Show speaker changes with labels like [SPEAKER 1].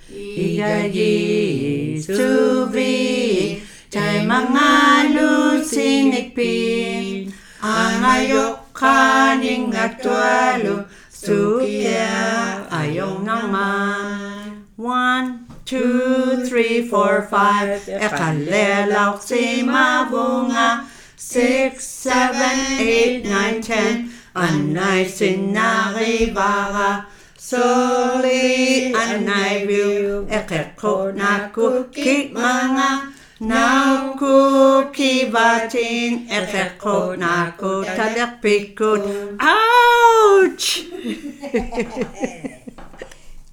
[SPEAKER 1] Igayi subi Tay mga lusing igpin Ang ayok kaning atwalo Sukya ayong naman 1, 2, 3, 4, 5 Ekalelaw si mabunga 6, 7, 8, 9, 10 Anay sinaribara Soli anay view Ekeko naku kik mga Naku kibatin Ekeko naku tadak pikut Ouch!